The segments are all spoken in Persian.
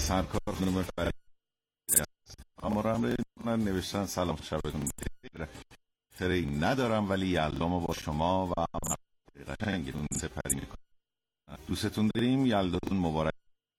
سرکار خانم فرید اما رو هم نوشتن سلام شبتون خیلی ندارم ولی یلدامو با شما و قشنگتون سپری میکنم. دوستتون داریم. یلداتون مبارک.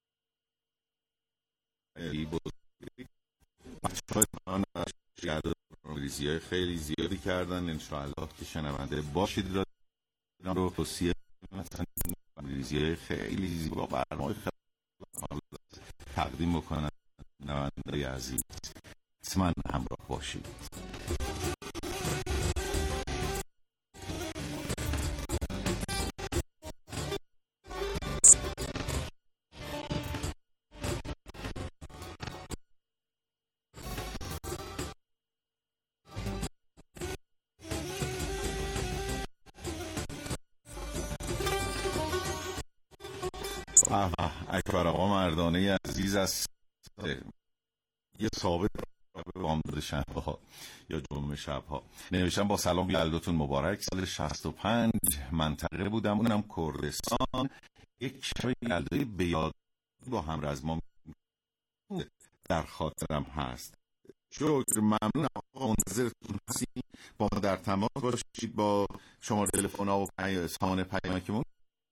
بچه‌های من ریزی‌های خیلی زیادی کردن. انشاءالله که شنونده باشید رو توصیه مثلا ریزی‌های خیلی زیبا برنامه خیلی تقدیم بکنن. نونده‌ی عزیز حتما همراه باشید. اکبر آقا مردانه عزیز از یه ثابت بامداد شنبه‌ها یا جمعه شب‌ها نوشتم با سلام یلداتون مبارک. سال 65 منطقه بودم اونم کردستان. یک شب یلدایی به یاد با همرزمان در خاطرم هست. شکر، ممنون آقا، منتظرتون هستیم. با ما در تماس باشید با شماره تلفن و سامان پیامکمون.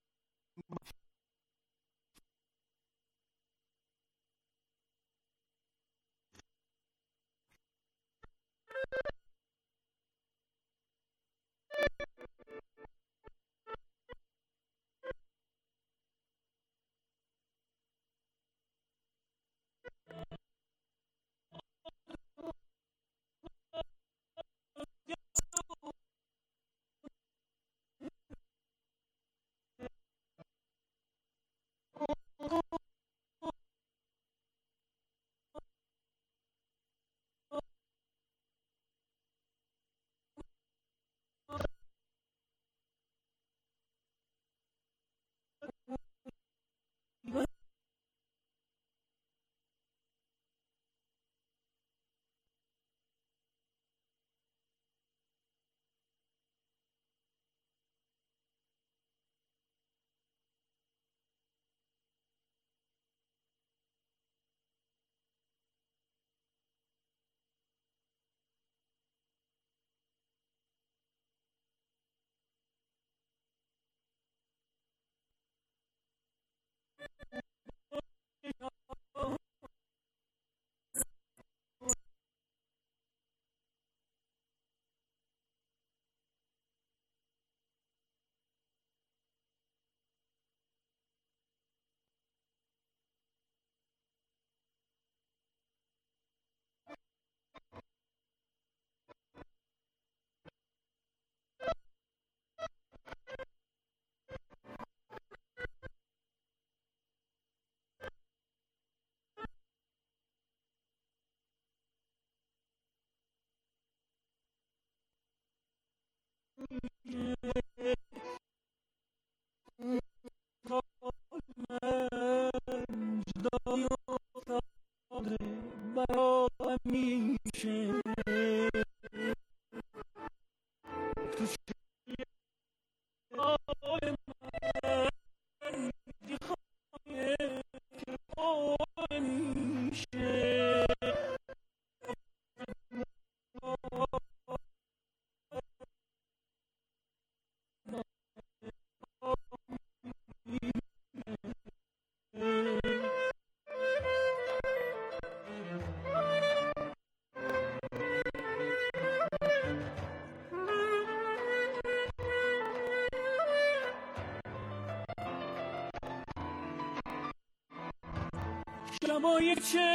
شبای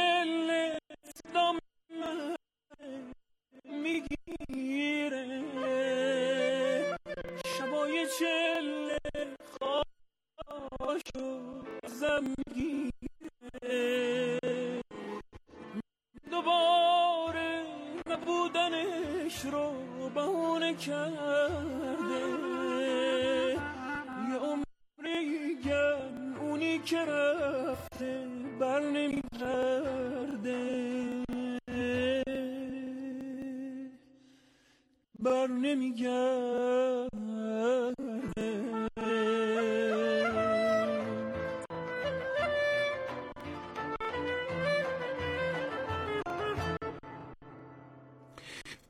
چله دام میگیره، شبای چله خاشو زم میگیره، دوباره نبودنش رو بهونه کرده، یه عمری گن اونی که رفته بر نمیگرده، بر نمیگرده.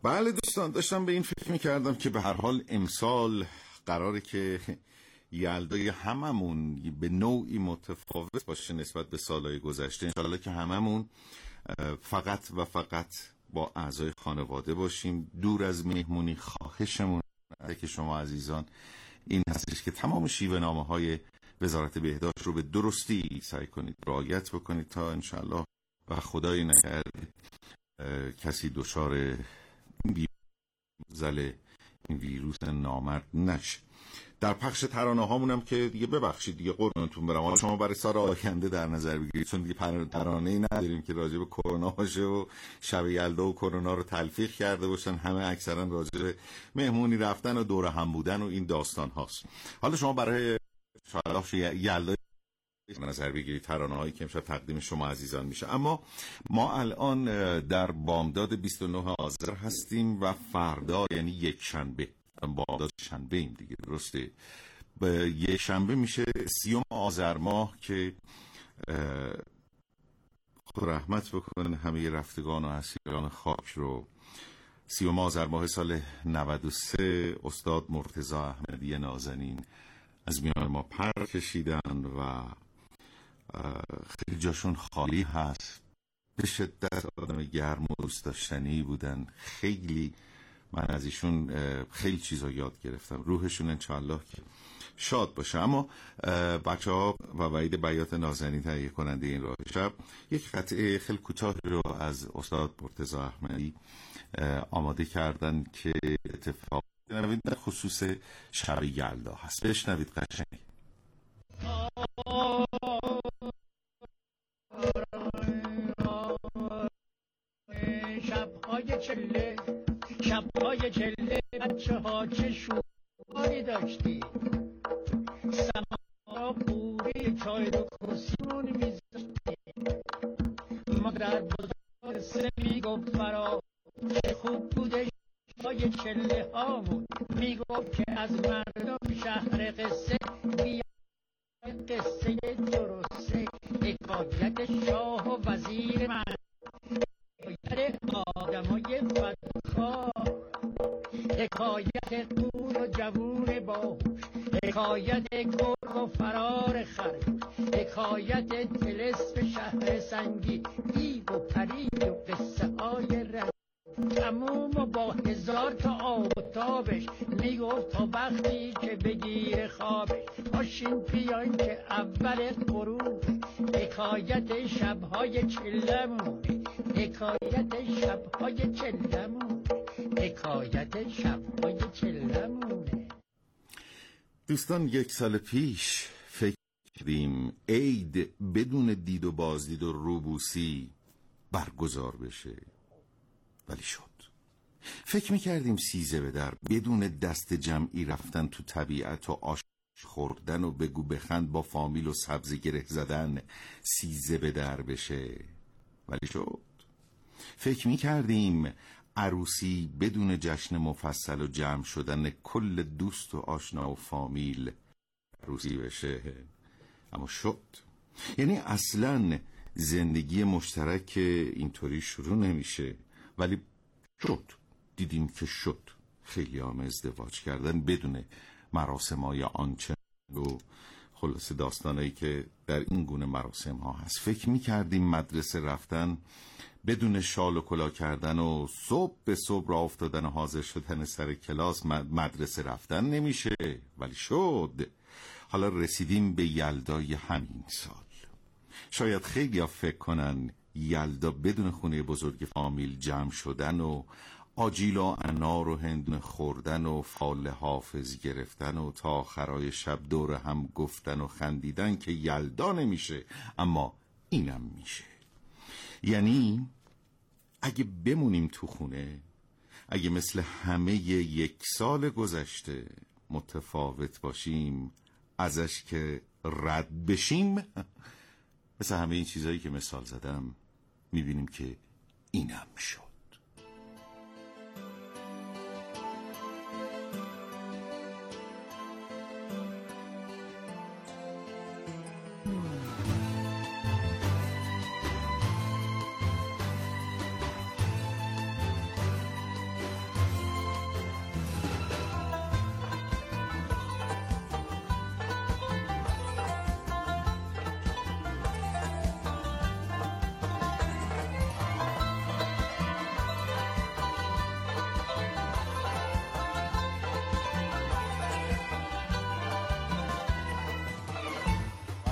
بله دوستان، داشتم به این فکر میکردم که به هر حال امسال قراره که یلدای هممون به نوعی متفاوت باشه نسبت به سالهای گذشته. انشالله که هممون فقط و فقط با اعضای خانواده باشیم، دور از مهمونی. خواهشمون که شما عزیزان این هستش که تمام شیوه نامه های وزارت بهداشت رو به درستی سعی کنید رعایت بکنید تا انشالله و خدای نکرده کسی دچار این ویروس نامرد نشه. در پخش ترانه هامون هم که دیگه ببخشید دیگه قربونتون برم، حالا شما برای سال آینده در نظر بگیرید، چون دیگه ترانه‌ای نداریم که راجع به کرونا باشه و شب یلدا و کرونا رو تلفیق کرده باشن. همه اکثرا راجع به مهمونی رفتن و دور هم بودن و این داستان هاست. حالا شما برای یلدا نظر بگیرید ترانه هایی که امشب تقدیم شما عزیزان میشه. اما ما الان در بامداد 29 آذر هستیم و فردا یعنی یک شنبه، بامداد شنبه ایم دیگه، درسته؟ یک شنبه میشه 30 آذر ماه که خدا رحمت بکنه همه رفتگان و اسیران خاک رو. 30 آذر ماه سال 93 استاد مرتضی احمدی نازنین از میان ما پر کشیدن و خیلی جاشون خالی هست. به شدت آدم گرم و دوست داشتنی بودن. خیلی من از ایشون خیلی چیزا یاد گرفتم. روحشون انشاءالله که شاد باشه. اما بچه ها و وحید بیات نازنین تهیه کننده این راه شب یک قطعه خیلی کوتاه رو از استاد مرتضی احمدی آماده کردن که اتفاق در خصوص شب یلدا هست. بشنوید قشنگ. شب‌های چله بچه ها چه شوری داشتی، سما پوری چای رو کسیون میذاشتی، مادر بزرگ سه میگفت فرا چه خوب بوده شب‌های چله هامون، میگفت که از مردم شهر قصه بیا قصه درسته، حکایت شاه و وزیر من، حکایت آدمای بدخواه، حکایت قول و جوون باهوش، حکایت گرگ و فرار خرگوش، حکایت طلسم شهر سنگی، دیو و پری و قصه های رنگ، تموم و با 1000 تا آب و تابش، میگفت تا وقتی که بگیر خوابش، پاشین بیاین که اول غروب، حکایت شبهای چلمونه، حکایت شبهای چلمونه، حکایت شبهای چلمونه. دوستان، 1 سال پیش فکر کردیم عید بدون دید و بازدید و روبوسی برگزار بشه، ولی شد. فکر میکردیم سیزه به در بدون دست جمعی رفتن تو طبیعت و آش خوردن و بگو بخند با فامیل و سبزی گره زدن سیزه به در بشه، ولی شد. فکر میکردیم عروسی بدون جشن مفصل و جمع شدن کل دوست و آشنا و فامیل عروسی بشه، اما شد. یعنی اصلا زندگی مشترک اینطوری شروع نمیشه، ولی شد. دیدیم که شد. خیلی هم ازدواج کردن بدون مراسم‌های آنچه و خلاصه داستانایی که در این گونه مراسم ها هست. فکر می‌کردیم مدرسه رفتن بدون شال و کلاه کردن و صبح به صبح راه افتادن و حاضر شدن سر کلاس مدرسه رفتن نمیشه، ولی شد. حالا رسیدیم به یلدای همین سال. شاید خیلی ها فکر کنن یلدا بدون خونه بزرگ فامیل جمع شدن و آجیل و انار و هندونه خوردن و فال حافظ گرفتن و تا آخرای شب دور هم گفتن و خندیدن که یلدا نمیشه، اما اینم میشه. یعنی اگه بمونیم تو خونه، اگه مثل همه 1 سال گذشته متفاوت باشیم، ازش که رد بشیم، مثل همه این چیزایی که مثال زدم، میبینیم که اینم شد.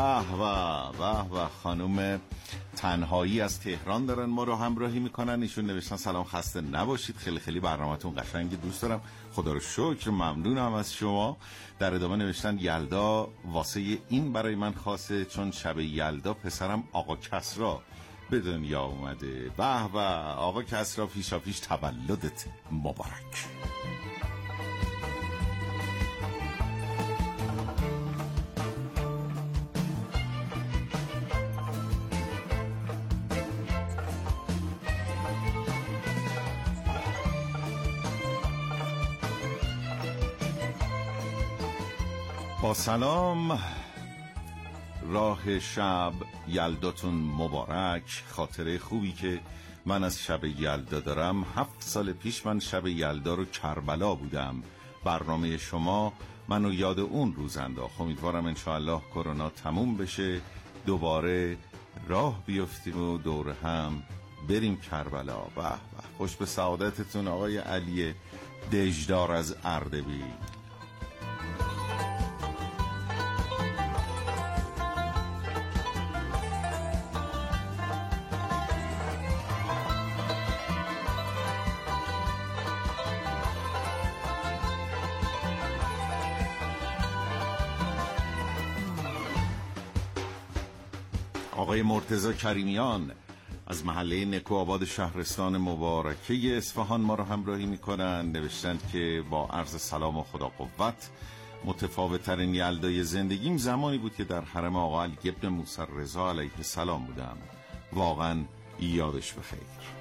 به خانم تنهایی از تهران دارن ما رو همراهی میکنن. ایشون نوشتن سلام، خسته نباشید، خیلی خیلی برنامه‌تون قشنگه، دوست دارم، خدا رو شکر، ممنونم از شما. در ادامه نوشتن یلدا واسه این برای من خاصه چون شب یلدا پسرم آقا کسرا به دنیا اومده. به آقا کسرا، پیشا پیش تولدت مبارک. با سلام، راه شب یلداتون مبارک. خاطره خوبی که من از شب یلدا دارم، 7 سال پیش من شب یلدا رو کربلا بودم. برنامه شما منو یاد اون روز انداخت. امیدوارم انشاءالله کرونا تموم بشه، دوباره راه بیفتیم و دور هم بریم کربلا. به خوش به سعادتتون آقای علی دژدار از اردبیل. آقای مرتضی کریمیان از محله نکوآباد شهرستان مبارکه اصفهان ما رو همراهی میکنن. نوشتن که با عرض سلام و خدا قوت، متفاوت ترین یلدای زندگیم زمانی بود که در حرم آقا علی ابن موسی رضا علیه السلام بودم. واقعا یادش بخیر.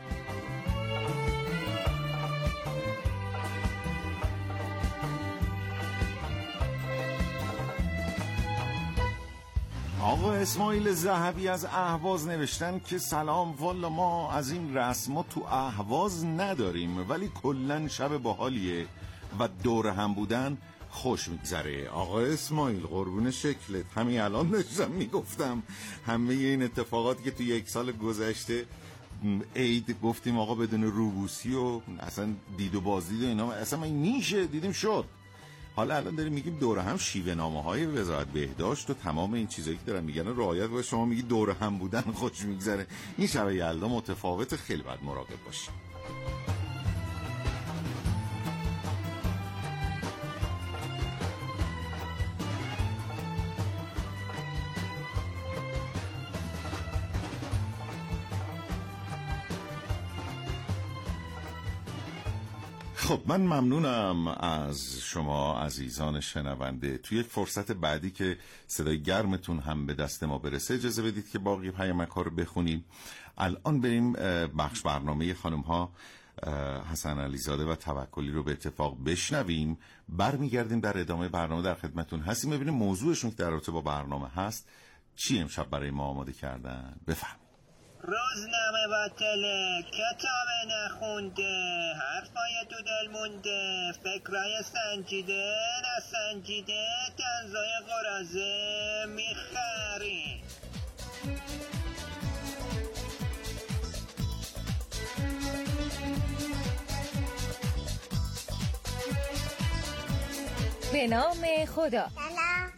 آقا اسماعیل ذهبی از اهواز نوشتن که سلام، والا ما از این رسما تو اهواز نداریم ولی کلن شب باحالیه و دور هم بودن خوش میگذره. آقا اسماعیل قربون شکلت، همین الان داشتم میگفتم همه این اتفاقاتی که تو 1 سال گذشته عید گفتیم آقا بدون روبوسی و اصلا دید و بازدید و اینا اصلا میشه دیدیم شد. حالا الان داریم میگیم دوره هم شیوه نامه های وزارت بهداشت و تمام این چیزایی که دارن میگن رعایت باشه. شما میگی دوره هم بودن خوش میگذره. این شب یلدا متفاوت، خیلی باید مراقب باشیم. خب من ممنونم از شما عزیزان شنونده. توی یک فرصت بعدی که صدای گرمتون هم به دست ما برسه اجازه بدید که باقی پیامک ها رو بخونیم. الان بریم بخش برنامه خانم ها حسن علیزاده و توکلی رو به اتفاق بشنویم. برمیگردیم در ادامه برنامه در خدمتون هستیم. ببینیم موضوعشون که در رابطه با برنامه هست چی امشب برای ما آماده کردن. بفرمایید. روزنامه باطله، کتاب نخونده، حرفای تو دل مونده، فکرای سنجیده نسنجیده، دنزای قرازه میخری. به نام خدا. سلام.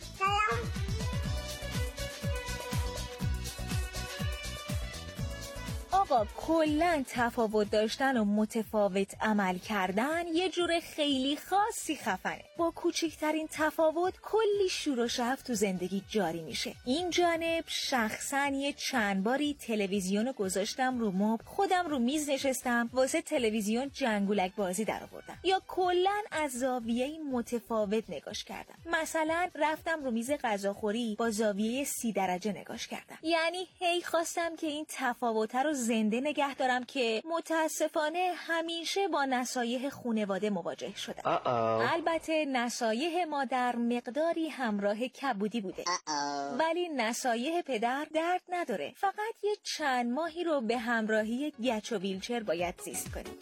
آقا کلن تفاوت داشتن و متفاوت عمل کردن یه جور خیلی خاصی خفنه. با کوچکترین تفاوت کلی شور و شعف تو زندگی جاری میشه. این جانب شخصا یه چند باری تلویزیون گذاشتم رو مبل، خودم رو میز نشستم واسه تلویزیون جنگولک بازی در آوردم، یا کلن از زاویه متفاوت نگاش کردم. مثلا رفتم رو میز غذاخوری با زاویه 30 درجه نگاش کردم. یعنی هی خواستم که این تفاوت رو زنده نگه دارم که متاسفانه همیشه با نصایح خانواده مواجه شدم. البته نصایح مادر مقداری همراه کبودی بوده، ولی نصایح پدر درد نداره. فقط یه چند ماهی رو به همراهی گچ و ویلچر باید زیست کنیم.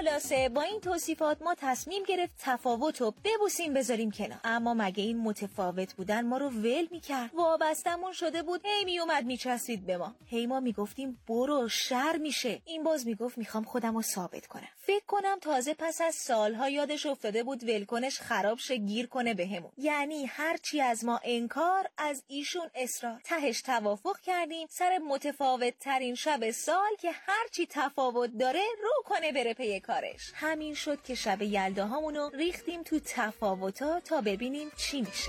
خلاصه با این توصیفات ما تصمیم گرفت تفاوت رو ببوسیم بذاریم کنار. اما مگه این متفاوت بودن ما رو ول میکرد؟ وابستمون شده بود، هی میومد میچسبید به ما، هی ما میگفتیم برو شر میشه، این باز میگفت میخوام خودم رو ثابت کنم. فکر کنم تازه پس از سالها یادش افتاده بود ولکنش خراب شه گیر کنه بهمون. یعنی هرچی از ما انکار، از ایشون اصرار. تهش توافق کردیم سر متفاوت ترین شب سال که هرچی تفاوت داره رو کنه بره پی کارش. همین شد که شب یلداهامونو ریختیم تو تفاوتا تا ببینیم چی میشه.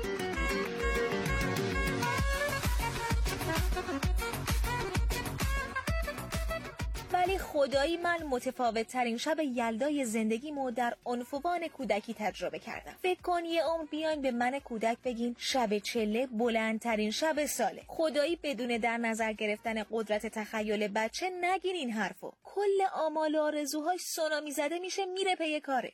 ولی خدایی من متفاوت ترین شب یلدای زندگیمو در عنفوان کودکی تجربه کردم. فکر کن یه عمر بیاین به من کودک بگین شب چله بلندترین شب ساله. خدایی بدون در نظر گرفتن قدرت تخیل بچه نگین این حرفو. کل آمال و آرزوهاش سونامی زده میشه میره پی کارش.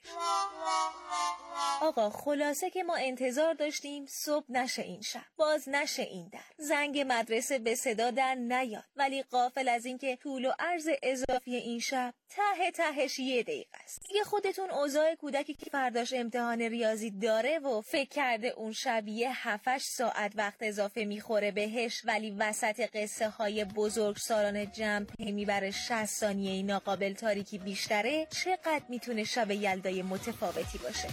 آقا خلاصه که ما انتظار داشتیم صبح نشه این شب، باز نشه این در، زنگ مدرسه به صدا در نیاد. ولی غافل از این که طول و عرض اضافی این شب تهش 1 دقیقه است. دیگه خودتون اوضاع کودکی که فرداش امتحان ریاضی داره و فکر کرده اون شب 7-8 ساعت وقت اضافه میخوره بهش، ولی وسط قصه های بزرگ سالان جمع میبره 60 ثانیه ناقابل تاریکی بیشتره، چقدر میتونه شب یلدای متفاوتی باشه؟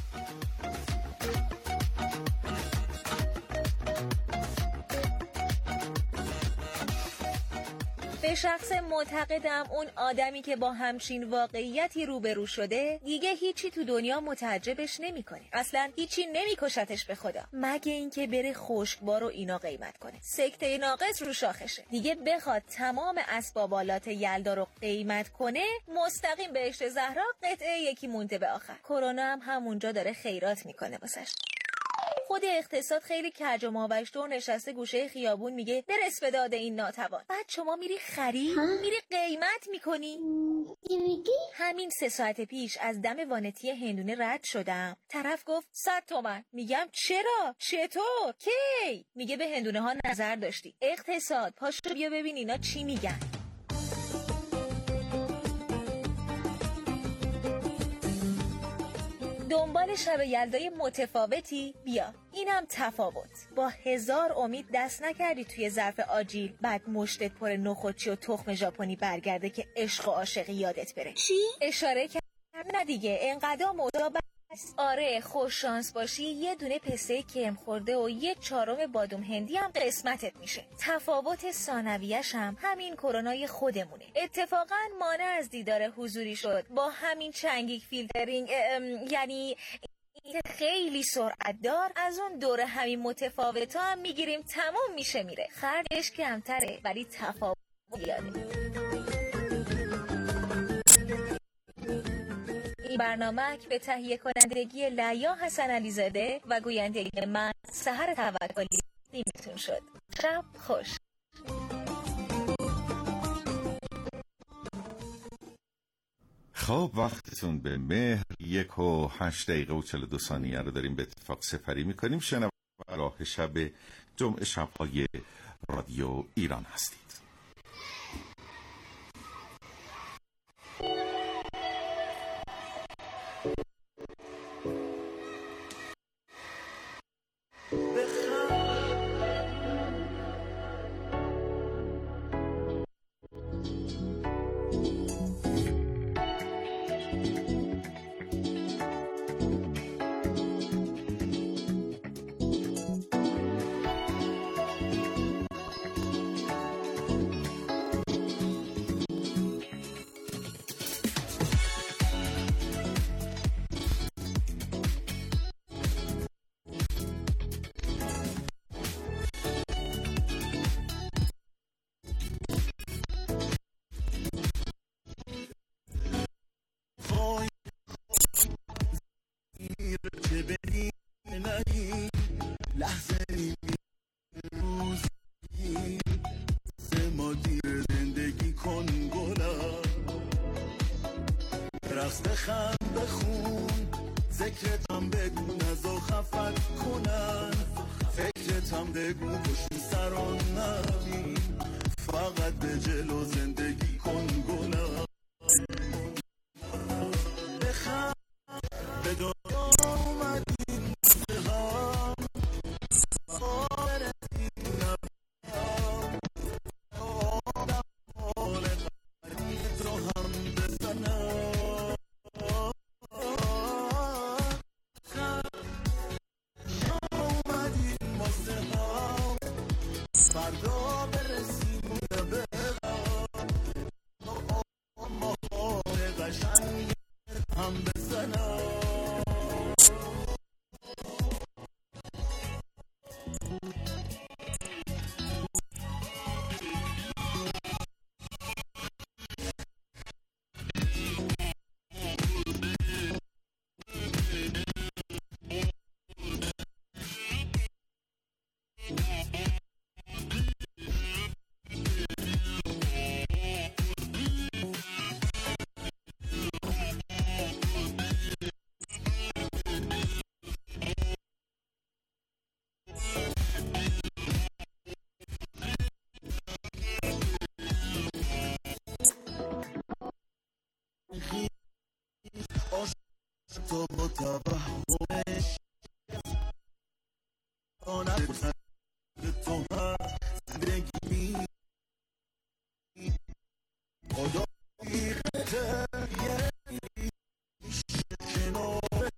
به شخص معتقدم اون آدمی که با همچین واقعیتی روبرو شده دیگه هیچی تو دنیا متعجبش نمیکنه. اصلا هیچی نمیکشتش به خدا، مگه اینکه بره خشکبار و اینا قیمت کنه. سکته ناقص رو شاخشه. دیگه بخواد تمام اسبابالات یلدا رو قیمت کنه، مستقیم بهشت زهرا قطعه یکی مونده به آخر. کرونا هم همونجا داره خیرات میکنه واسش. خود اقتصاد خیلی کج و ماوش‌طور نشسته گوشه خیابون میگه برس به داد این ناتوان. بعد شما میری خرید، میری قیمت میکنی. همین 3 ساعت پیش از دم وانتی هندونه رد شدم، طرف گفت 100 تومن. میگم چرا؟ چطور؟ کی؟ میگه به هندونه ها نظر داشتی. اقتصاد پاشو بیا ببین اینا چی میگن. دنبال شب یلدای متفاوتی؟ بیا اینم تفاوت. با 1000 امید دست نکردی توی ظرف آجیل، بعد مشتت پر نخودچی و تخم ژاپنی برگرده که عشق و عاشقی یادت بره. چی؟ اشاره کرد نه دیگه، انقدر موضوع آره خوش شانس باشی یه دونه پسته کم خورده و 1/4 بادوم هندی هم قسمتت میشه. تفاوت ثانویه‌ش هم همین کرونای خودمونه. اتفاقا مانع از دیدار حضوری شد با همین چنگیک فیلترینگ، یعنی خیلی سرعت دار از اون دوره همین متفاوتا هم میگیریم تموم میشه میره. خرجش کمتره ولی تفاوت زیاده. این برنامه به تهیه کنندگی لیا حسن علیزاده و گویندگی من سحر توکلی دیمتون شد. شب خوش. خب وقتتون به مهر 1:08:42 رو داریم به اتفاق سپری میکنیم. شنونده راه شب جمعه شب‌های رادیو ایران هستید. ذکرتم بگو نزا خفت کنن، فکرتم بگو پشت سران نبین، فقط به جلو زندگی کن گلم. تو با توهمش آنه تو هست زندگی می خدا بیخته یه کنار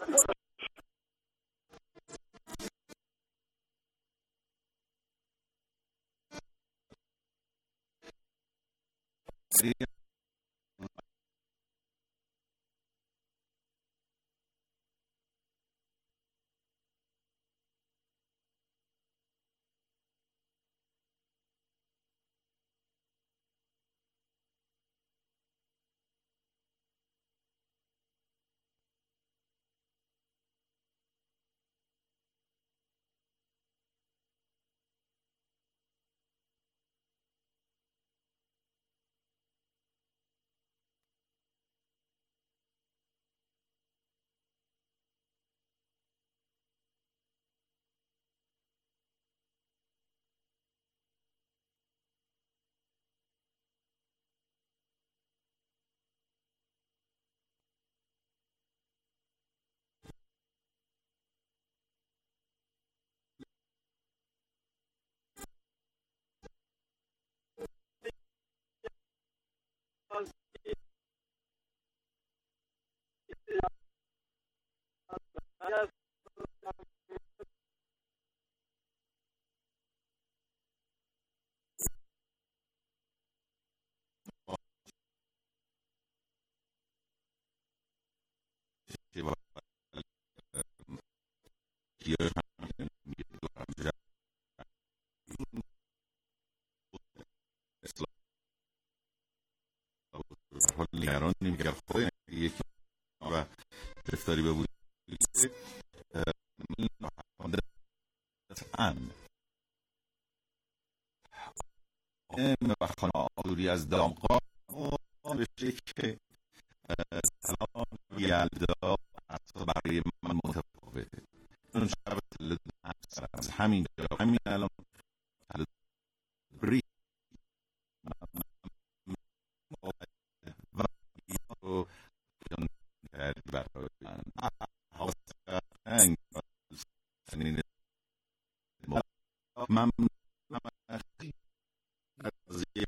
نگران نمیگر خود یکی و گرفتاری به وجود و خانم آذوری از دامغان بشه که سلام یلدا اصلا برای من متفاوته. اون شب تلد از همین الان تلد بری و رو برای من از یک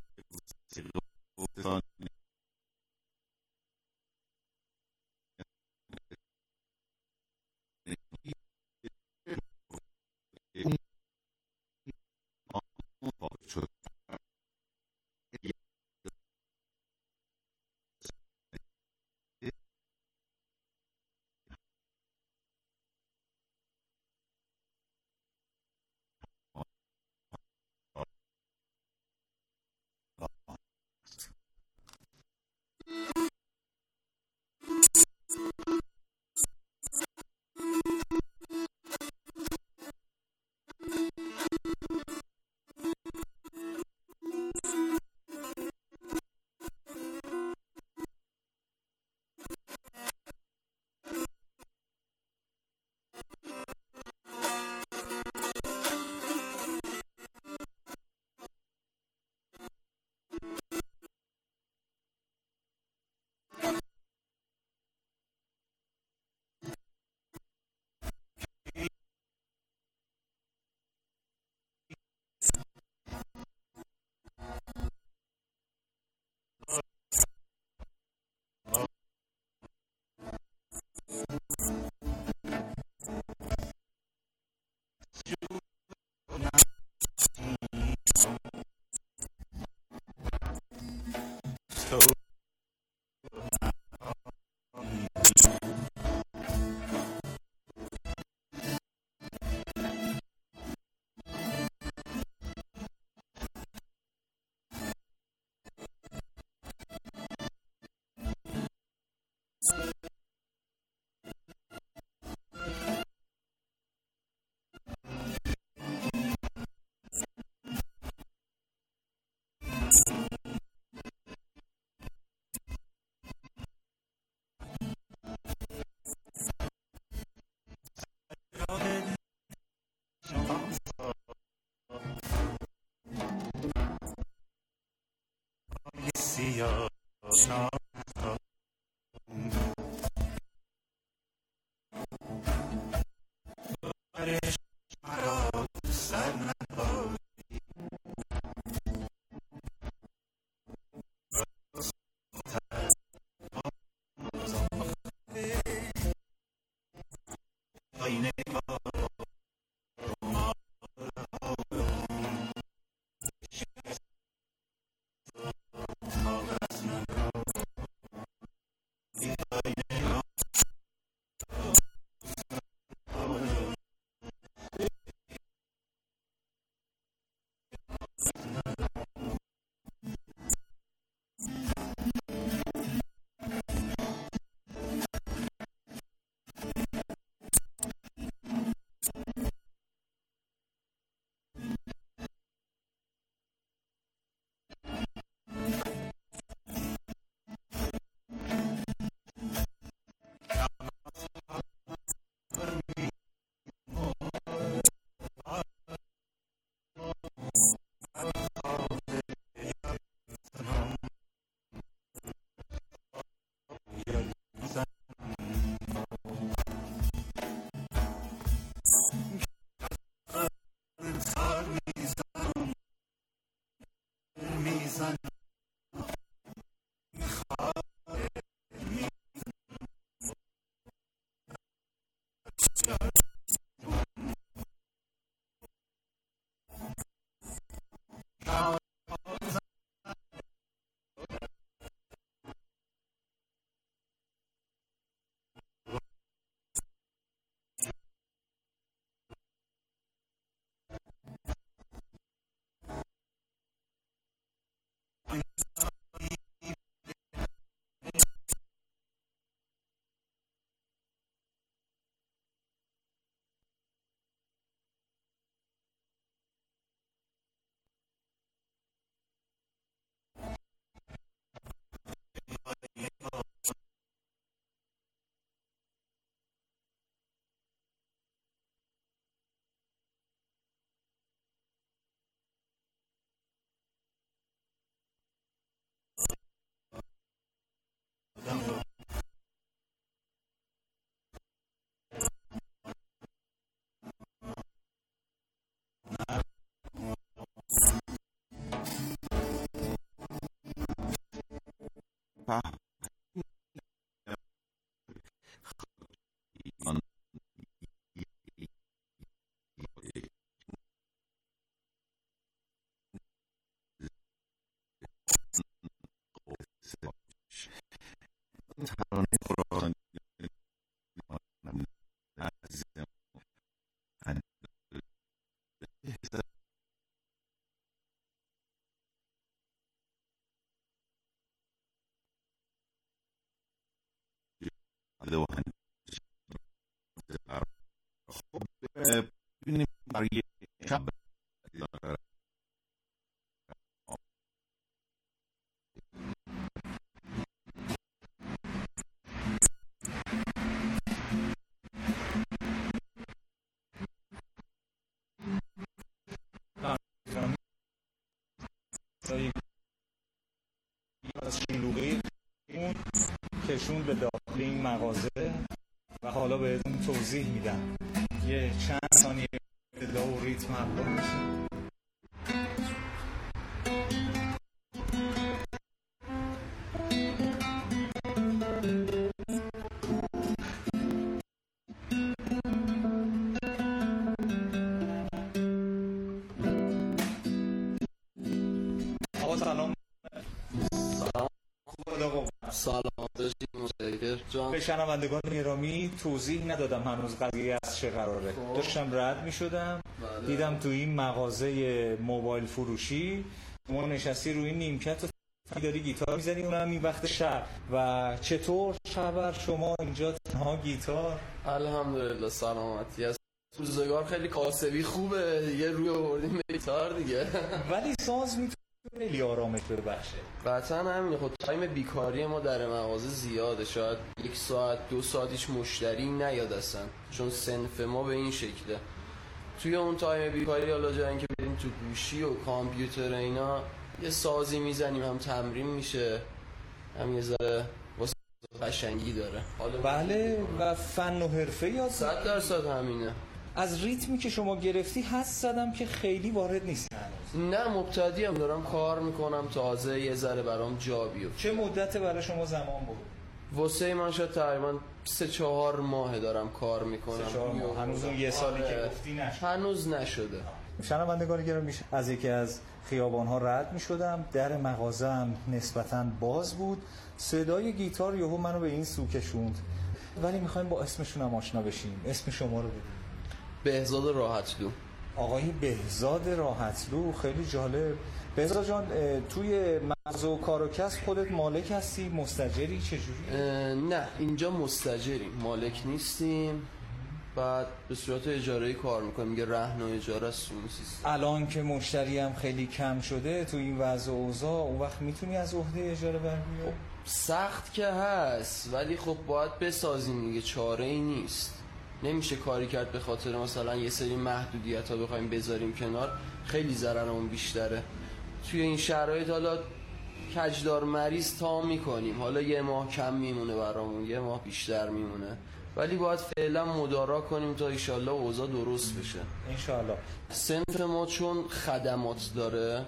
بده و خب ببینیم برای شب از شلوغی کشون به داخل این مغازه و حالا بهتون توضیح میدم. یه چند ثانیه ابتدا و ریتم اول میشه. به شنوندگان گرامی توضیح ندادم هنوز قضیه از چه قراره. داشتم رد می شدم دیدم تو این مغازه موبایل فروشی ما نشستی روی نیمکت و داری گیتار میزنی، اونم این وقت شب. و چطور خبر شما اینجا تنها گیتار؟ الحمدلله سلامتی است. روزگار خیلی کاسبی خوبه دیگه، روی آوردیم گیتار دیگه. ولی ساز میتونه خیلی آرامش ببخشه. قطعا همینه. خود تایم بیکاری ما در مغازه زیاده، شاید 1 ساعت 2 ساعت هیچ مشتری نیاد اصلا، چون صنف ما به این شکله. توی اون تایم بیکاری حالا جای اینکه بریم تو گوشی و کامپیوتر اینا یه سازی میزنیم، هم تمرین میشه، هم یه ذره واسه قشنگی داره. بله و فن و حرفه یا 100% همینه. از ریتمی که شما گرفتی حس زدم که خیلی وارد نیست. نه مبتدی هم دارم کار میکنم، تازه یه ذره برام جا بیفته. چه مدت برای شما زمان بود؟ واسه من شاید تقریبا 3-4 ماه دارم کار میکنم. 3-4 ماه. هنوز اون یه سالی که گفتی نشد. هنوز نشده. شنوندگان گرامی، از یکی از خیابان‌ها رد می‌شدم، در مغازه‌ام نسبتاً باز بود، صدای گیتار یهو منو به این سو کشوند. ولی می‌خوایم با اسمشون هم آشنا بشیم. اسم شما رو بگید. بهزاد راحتلو. آقای بهزاد راحتلو، خیلی جالب. بهزاد جان، توی مغازه و کار و کسب خودت مالک هستی، مستاجری، چجوری؟ نه اینجا مستاجریم، مالک نیستیم. بعد به صورت اجاره کار میکنیم، میگه رهن و اجاره است. الان که مشتری هم خیلی کم شده تو این وضع و اوضاع، اون وقت میتونی از عهده اجاره برمیای؟ سخت که هست ولی خب باید بسازیم دیگه، چاره ای نیست. نمیشه کاری کرد به خاطر مثلا یه سری محدودیت ها بخوایم بذاریم کنار، خیلی ضررمون بیشتره. توی این شرایط حالا کجدار مریض تا میکنیم، حالا یه ماه کم میمونه برامون، یه ماه بیشتر میمونه، ولی باید فعلا مدارا کنیم تا ایشالله اوضاع درست بشه. انشالله. صنف ما چون خدمات داره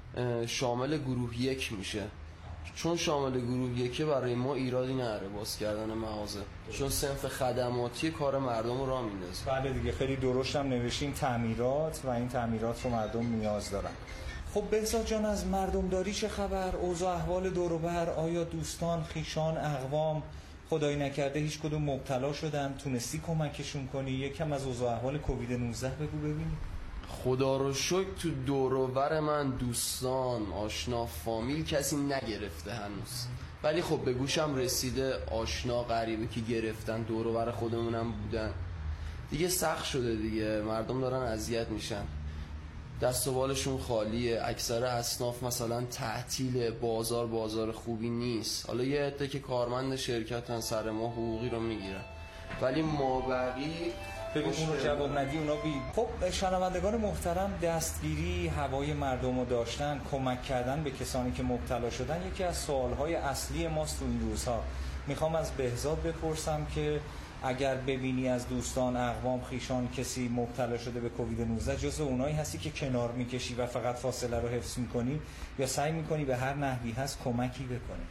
شامل گروه 1 میشه، چون شامل گروه 1 برای ما ایرادی نداره باز کردن مغازه، چون صنف خدماتی کار مردم رو راه میندازه. بله دیگه، خیلی درشت هم نوشتیم تعمیرات و این تعمیرات رو مردم نیاز دارن. خب بهزاد جان، از مردمداری چه خبر؟ اوضاع احوال دور و بر، آیا دوستان، خیشان، اقوام خدایی نکرده هیچ کدوم مبتلا شدن؟ تونستی کمکشون کنی؟ یکم از اوضاع احوال کووید 19 بگو ببینیم. خدا رو شکر تو دور و بر من دوستان، آشنا، فامیل کسی نگرفته هنوز، ولی خب به گوشم رسیده آشنا غریبه که گرفتن، دور و بر خودمونم بودن. دیگه سخت شده دیگه، مردم دارن اذیت میشن، دست و بالشون خالیه. اکثر اصناف مثلا تعطیل، بازار خوبی نیست. حالا یه عده که کارمند شرکتن سر ما حقوقی رو میگیرن، ولی ما بقی ببین اون رو جواب ندی اونا بی. خب شنوندگان محترم، دستگیری هوای مردم رو داشتن، کمک کردن به کسانی که مبتلا شدن یکی از سوالهای اصلی ماست تو این روزها. میخوام از بهزاد بپرسم که اگر ببینی از دوستان، اقوام، خیشان کسی مبتلا شده به کووید 19، جزو اونایی هستی که کنار میکشی و فقط فاصله رو حفظ میکنی یا سعی میکنی به هر نحوی هست کمکی بکنی؟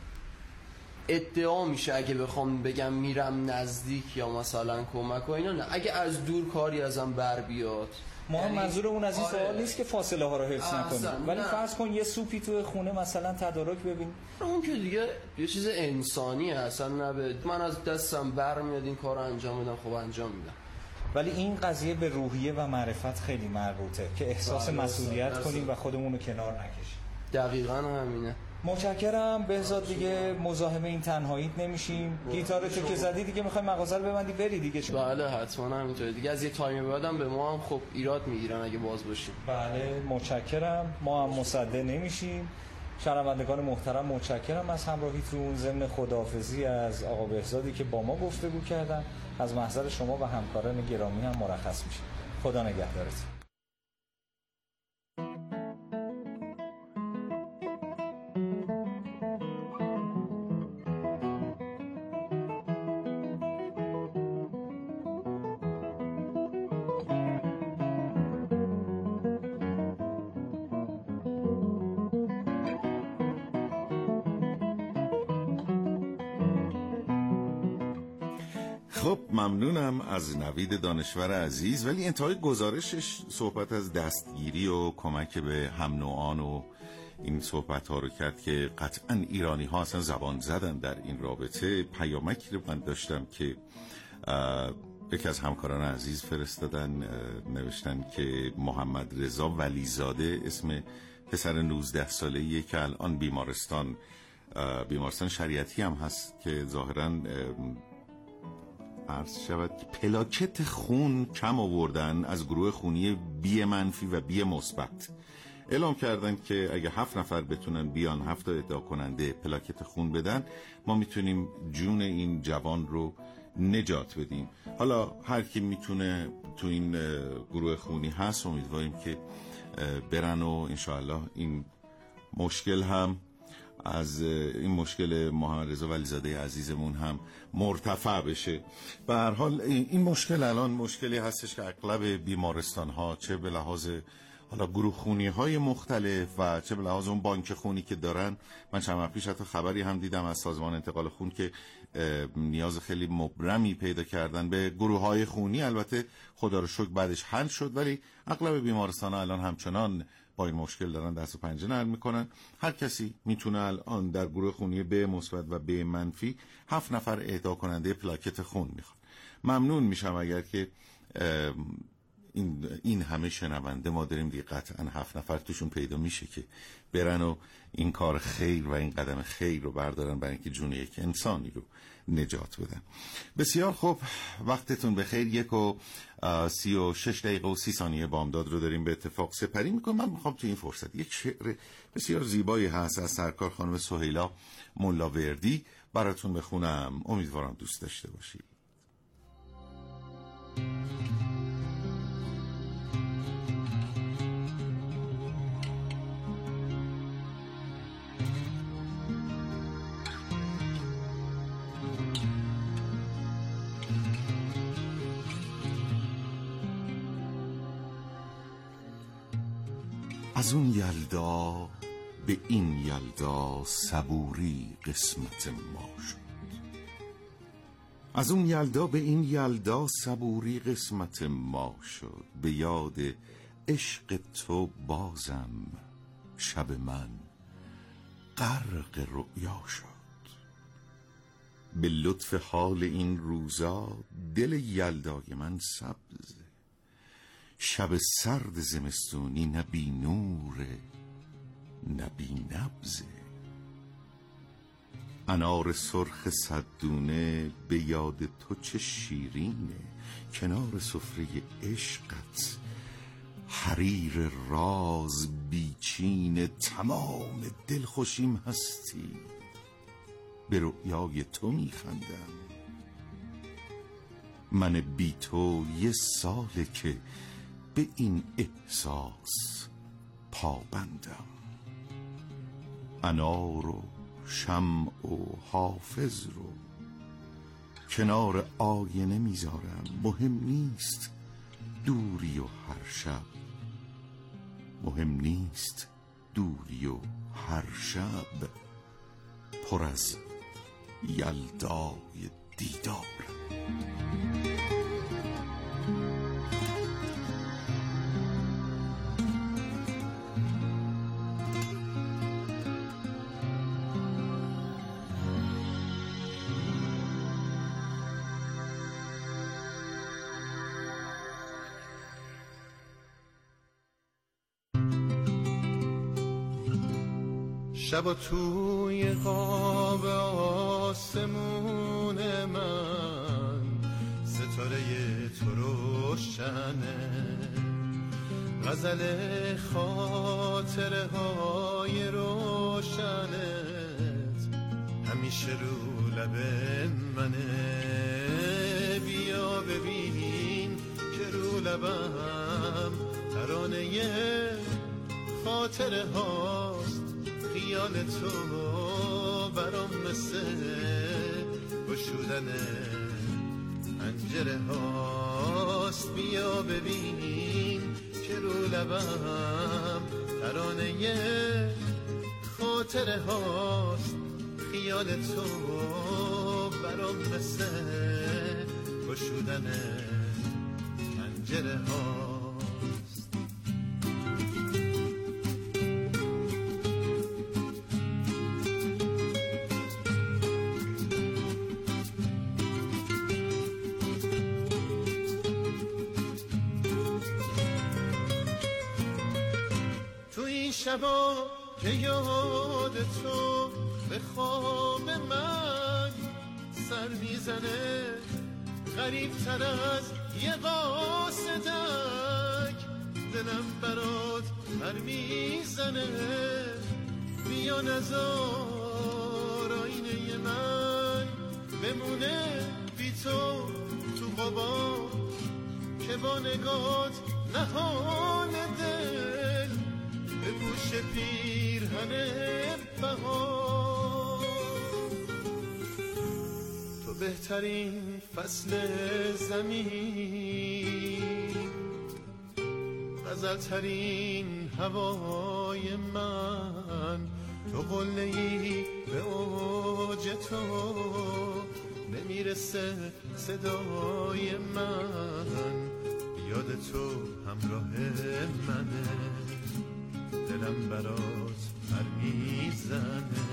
ادعا میشه اگه بخوام بگم میرم نزدیک یا مثلا کمک و اینا، نه. اگه از دور کاری ازم بر بیاد، ما هم منظورمون از این آره. سوال نیست که فاصله ها رو حفظ نکنیم، ولی فرض کن یه سوپی تو خونه مثلا تدارک ببین، اون که دیگه یه چیز انسانیه، اصلا نبه من از دستم برمیاد این کار رو انجام بدم، خب انجام میدم. ولی این قضیه به روحیه و معرفت خیلی مربوطه که احساس مسئولیت کنیم و خودمون رو کنار نکشیم. دقیقاً همینه. متشکرم بهزاد. دیگه مزاحم این تنهاییت نمیشیم. گیتارتو که زدی دیگه میخوای مغازه رو ببندی بری دیگه. بله حتما همینطوره دیگه. از یه تایم بعدم به ما هم خب ایراد میگیرن اگه باز باشیم. بله متشکرم. ما هم مصدق نمیشیم. شنوندگان محترم متشکرم از همراهیتون. ضمن خداحافظی از آقا بهزادی که با ما گفتگو کردن، از محضر شما و همکاران گرامی هم مرخص میشه. خدا نگهدارتون. خب ممنونم از نوید دانشور عزیز. ولی انتهای گزارشش صحبت از دستگیری و کمک به هم نوعان و این صحبت ها رو کرد که قطعا ایرانی ها اصلا زبان زدن در این رابطه. پیامکی رو من داشتم که یکی از همکاران عزیز فرستادن، نوشتن که محمد رضا ولیزاده اسم پسر 19 ساله‌ایه که الان بیمارستان شریعتی هم هست که ظاهراً عرض شود که پلاکت خون کم آوردن از گروه خونی بی منفی و بی مثبت. اعلام کردن که اگه 7 نفر بتونن بیان 7 تا ادعا کننده پلاکت خون بدن، ما میتونیم جون این جوان رو نجات بدیم. حالا هر کی میتونه تو این گروه خونی هست امیدواریم که برن و انشاءالله این مشکل هم از این مشکل محمد رضا ولیزاده عزیزمون هم مرتفع بشه. به هر حال این مشکل الان مشکلی هستش که اغلب بیمارستان ها چه به لحاظ حالا گروه خونی های مختلف و چه به لحاظ اون بانک خونی که دارن، من چند وقت پیش حتی خبری هم دیدم از سازمان انتقال خون که نیاز خیلی مبرمی پیدا کردن به گروه های خونی. البته خدا رو شکر بعدش حل شد، ولی اغلب بیمارستان ها الان همچنان با این مشکل دارن دست و پنجه نرم میکنن. هر کسی میتونه الان در گروه خونی ب مثبت و ب منفی 7 نفر اهدا کننده پلاکت خون میخوان. ممنون میشم اگر که این همه شنونده ما داریم دیگه، قطعا 7 نفر توشون پیدا میشه که برن و این کار خیر و این قدم خیر رو بردارن برای اینکه جون یک انسانی رو نجات بدن. بسیار خوب، وقتتون بخیر. 1:36 بامداد رو داریم به اتفاق سپری میکنم. من میخوام تو این فرصت یک شعر بسیار زیبایی هست از سرکار خانم سهیلا ملاوردی براتون بخونم. امیدوارم دوست داشته باشید. از اون یلدا به این یلدا صبوری قسمت ما شد. از اون یلدا به این یلدا صبوری قسمت ما شد. به یاد عشق تو بازم شب من غرق رؤیا شد. به لطف حال این روزا دل یلدای من سبز، شب سرد زمستونی نه بی نوره نه بی نبزه. انار سرخ صددونه به یاد تو چه شیرینه. کنار سفره عشقت حریر راز بیچینه. تمام دلخوشیم هستی به رؤیای تو میخندم. من بی تو یه ساله که به این احساس پابندم. انار و شمع و حافظ رو کنار آینه میذارم. مهم نیست دوری و هر شب، مهم نیست دوری و هر شب پر از یلدای دیدارم. شبا توی قاب آسمون من ستاره تو روشنه، غزل خاطره های روشنت همیشه رو لب منه. بیا ببین که رو لبم ترانه خاطره هاست، خیال تو برام مثل گشودن پنجره هاست. بیا ببین که رو لبم ترانه خاطره هاست، خیال تو برام مثل گشودن پنجره هاست. شبا که یاد تو به خواب من سر میزنه، غریب تر از یه قاصدک دلم برات پر میزنه. بیا نزار آینه من بمونه بی تو قبا، که با نگات نهان دل به گوش پیرهن بهار. تو بهترین فصل زمین، غزلترین هوای من، تو قله‌ای به اوج تو نمیرسه صدای من. یاد تو همراه منه، دلم برات پر میزنه.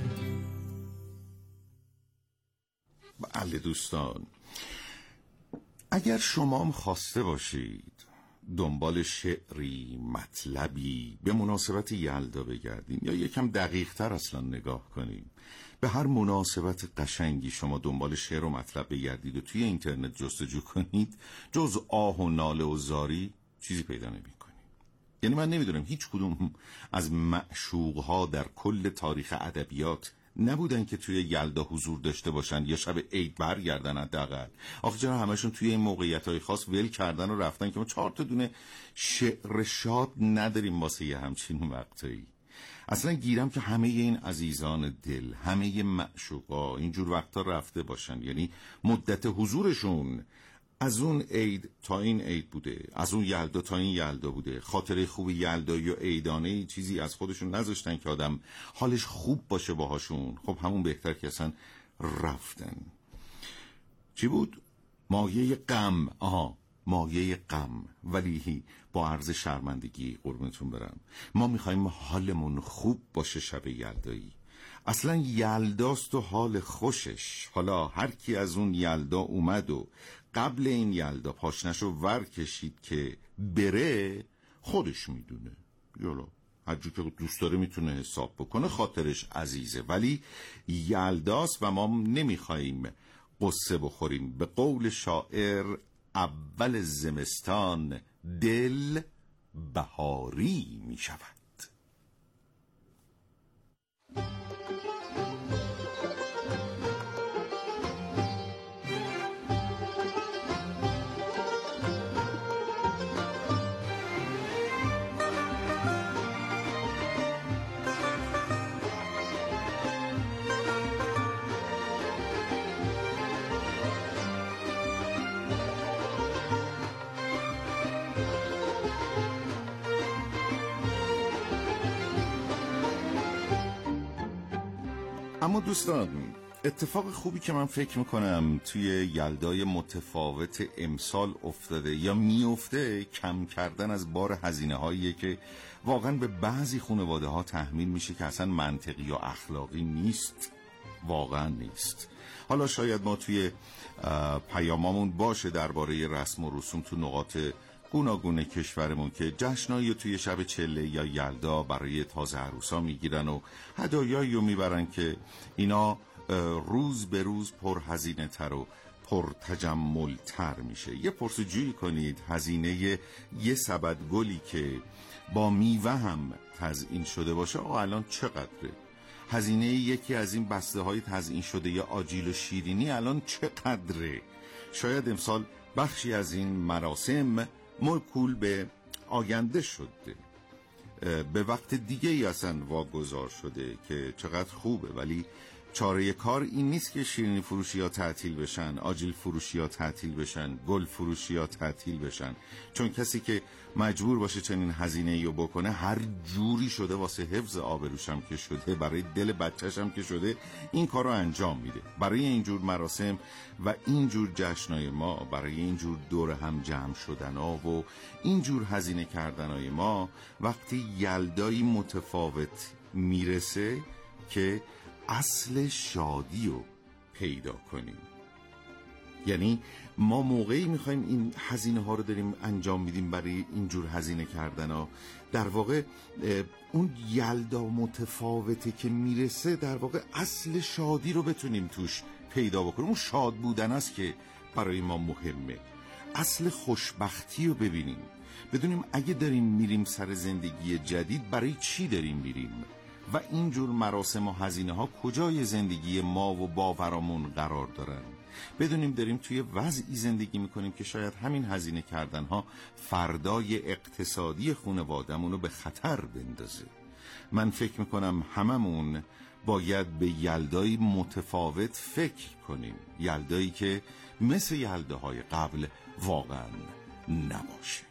بله دوستان، اگر شما هم خواسته باشید دنبال شعری مطلبی به مناسبت یلدا بگردیم یا یکم دقیق تر اصلا نگاه کنیم، به هر مناسبت قشنگی شما دنبال شعر و مطلب بگردید و توی اینترنت جستجو کنید، جز آه و ناله و زاری چیزی پیدا نمی کنید. یعنی من نمیدونم هیچ کدوم از معشوقها در کل تاریخ ادبیات نبودن که توی یلدا حضور داشته باشن یا شب عید برگردن. حداقل آخه چرا همشون توی این موقعیت‌های خاص ول کردن و رفتن که ما 4 تا دونه شعر شاد نداریم واسه یه همچین وقتایی. اصلا گیرم که همه این عزیزان دل، همه معشوقا اینجور وقتا رفته باشن، یعنی مدت حضورشون از اون عید تا این عید بوده، از اون یلدا تا این یلدا بوده، خاطره خوب یلدایی و عیدانه چیزی از خودشون نذاشتن که آدم حالش خوب باشه باهاشون. خب همون بهتر که اصلا رفتن. چی بود؟ مایه غم. مایه غم، ولی با عرض شرمندگی قربونتون برم، ما میخوایم حالمون خوب باشه شب یلدایی. اصلا یلداست و حال خوشش. حالا هر کی از اون یلدا اومد و قبل این یلدا پاشنشو ور کشید که بره، خودش میدونه. یالا هرجور که دوست داره میتونه حساب بکنه، خاطرش عزیزه. ولی یلداست و ما نمیخواییم قصه بخوریم. به قول شاعر اول زمستان دل بهاری میشود. اما دوستان، اتفاق خوبی که من فکر میکنم توی یلدای متفاوت امسال افتاده یا میفته، کم کردن از بار هزینه هاییه که واقعا به بعضی خانواده ها تحمیل میشه که اصلا منطقی یا اخلاقی نیست. واقعا نیست. حالا شاید ما توی پیامامون باشه درباره رسم و رسوم تو نقاط گوناگون کشورمون که جشنایی توی شب چله یا یلدا برای تازه عروسا میگیرن و هدایایی رو میبرن که اینا روز به روز پرهزینه تر و پرتجمل تر میشه. یه پرسجویی کنید هزینه یه سبد گلی که با میوه هم تزیین شده باشه الان چقدره؟ هزینه یکی از این بسته های تزیین شده یا آجیل و شیرینی الان چقدره؟ شاید امسال بخشی از این مراسم موکول به آینده شده، به وقت دیگه ای اصلا واگذار شده که چقدر خوبه، ولی چاره کار این نیست که شیرینی فروشی ها تعطیل بشن، آجیل فروشی ها تعطیل بشن، گل فروشی ها تعطیل بشن، چون کسی که مجبور باشه چنین هزینه ایو بکنه هر جوری شده واسه حفظ آبروشم که شده، برای دل بچه‌شم که شده این کار رو انجام میده. برای اینجور مراسم و اینجور جشنای ما، برای اینجور دور هم جمع شدن ها و اینجور هزینه کردن های ما، وقتی یلدایی متفاوت میرسه که اصل شادی رو پیدا کنیم. یعنی ما موقعی میخوایم این هزینه ها رو داریم انجام میدیم برای اینجور هزینه کردن ها، در واقع اون یلدا متفاوته که میرسه در واقع اصل شادی رو بتونیم توش پیدا بکنیم. اون شاد بودن است که برای ما مهمه. اصل خوشبختی رو ببینیم، بدونیم اگه داریم میریم سر زندگی جدید برای چی داریم میریم و اینجور مراسم و هزینه ها کجای زندگی ما و باورامون قرار دارن. بدونیم داریم توی وضعی زندگی میکنیم که شاید همین هزینه کردن ها فردای اقتصادی خانواده‌مون رو به خطر بندازه. من فکر میکنم هممون باید به یلدایی متفاوت فکر کنیم، یلدایی که مثل یلداهای قبل واقعا نباشه.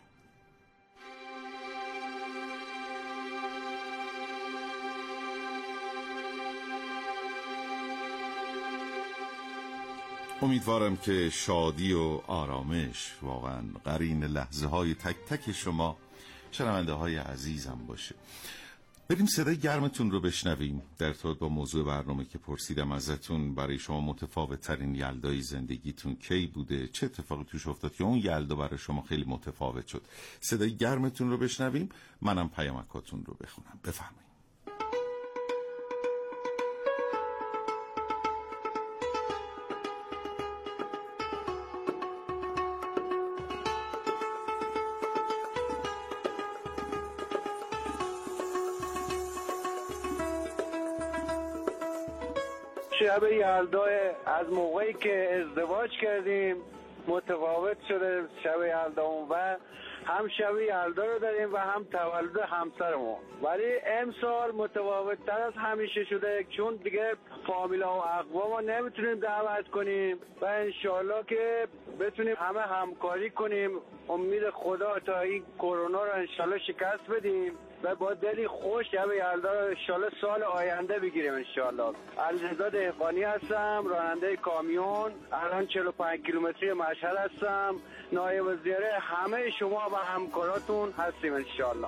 امیدوارم که شادی و آرامش واقعا قرین لحظه های تک تک شما شنونده های عزیزم باشه. بریم صدای گرمتون رو بشنویم در ارتباط با موضوع برنامه که پرسیدم ازتون. برای شما متفاوت ترین یلدای زندگیتون کی بوده؟ چه اتفاقی توش افتاد که اون یلدا برای شما خیلی متفاوت شد؟ صدای گرمتون رو بشنویم، منم پیامکاتون رو بخونم. بفرمایید. شب یلدا از موقعی که ازدواج کردیم متفاوت شده شب یلدامون و هم شب یلدا رو داریم و هم تولد همسرمون، ولی امسال متفاوت تر از همیشه شده چون دیگه فامیلا و اقوام نمیتونیم دعوت کنیم و انشالله که بتونیم همه همکاری کنیم. امید خدا تا این کرونا رو انشالله شکست بدیم و با دلی خوش شب یلدا رو انشالله سال آینده بگیریم انشالله. علیرضا دهقانی هستم، راننده کامیون، الان 45 کیلومتری مشهد هستم. نایب وزیر همه شما و همکاراتون هستیم انشالله.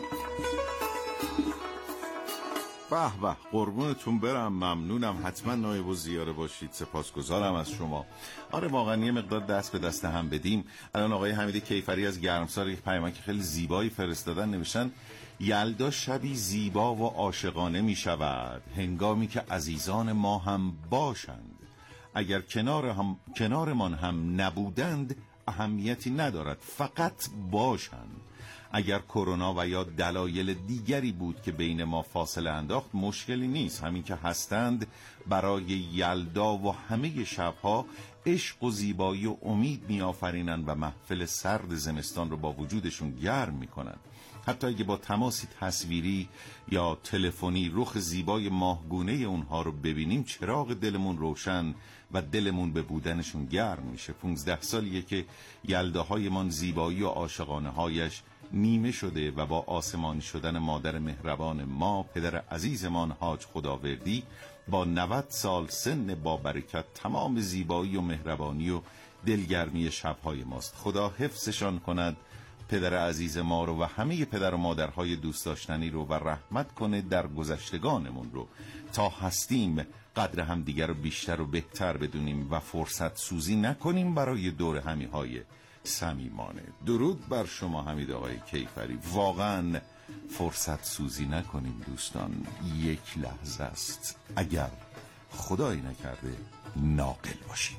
به به، قربونتون برم، ممنونم. حتما نایب الزیاره باشید، سپاسگزارم از شما. آره واقعا یه مقدار دست به دست هم بدیم. الان آقای حمید کیفری از گرمسار یک پیامک خیلی زیبایی فرستادن، نوشتن یلدا شبی زیبا و عاشقانه می شود هنگامی که عزیزان ما هم باشند. اگر کنارمان هم نبودند اهمیتی ندارد، فقط باشند. اگر کرونا و یا دلایل دیگری بود که بین ما فاصله انداخت مشکلی نیست، همین که هستند برای یلدا و همه شبها عشق و زیبایی و امید میآفرینند و محفل سرد زمستان رو با وجودشون گرم میکنند. حتی اگه با تماسی تصویری یا تلفنی رخ زیبای ماهگونه اونها رو ببینیم چراغ دلمون روشن و دلمون به بودنشون گرم میشه. 15 سالیه که یلداهای من زیبایی و عاشقانه هایش نیمه شده و با آسمانی شدن مادر مهربان ما پدر عزیزمان حاج خداوردی با 90 سال سن با برکت تمام زیبایی و مهربانی و دلگرمی شبهای ماست. خدا حفظشان کند پدر عزیز ما رو و همه پدر و مادرهای دوست داشتنی رو و رحمت کنه در گذشتگانمون رو تا هستیم قدر همدیگر رو بیشتر و بهتر بدونیم و فرصت سوزی نکنیم برای دور همی های صمیمانه. درود بر شما حمید آقای کیفری. واقعا فرصت سوزی نکنیم دوستان، یک لحظه است، اگر خدایی نکرده ناقل باشیم.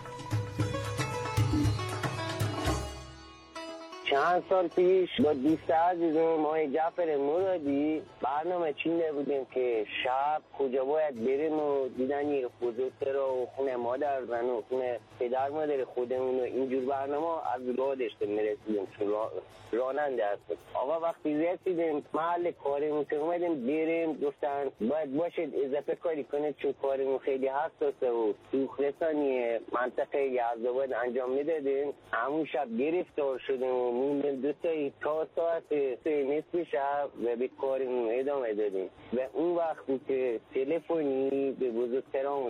چند سال پیش با دوست عزیزم آقای جعفر مرادی برنامه چینده بودیم که شب کجا باید بریم و دیدن یه بزرگتر و خونه مادر زن و خونه پدر مادر خودمون و اینجور برنامه از راه داشته میرسیدیم چون راننده هستیم. آقا وقتی رسیدیم محل کارمون که اومدیم بریم گفتن باید باشید اضافه کاری کنید چون کارمون خیلی حساسه و سوخت رسانی منطقه یزدآباد انجام میدادیم. همون شب گرفتار شدیم و موندیم دو تا ساعت نصف شب و به کارمون ادامه دادیم و اون وقت بود که تلفنی به بزرگتران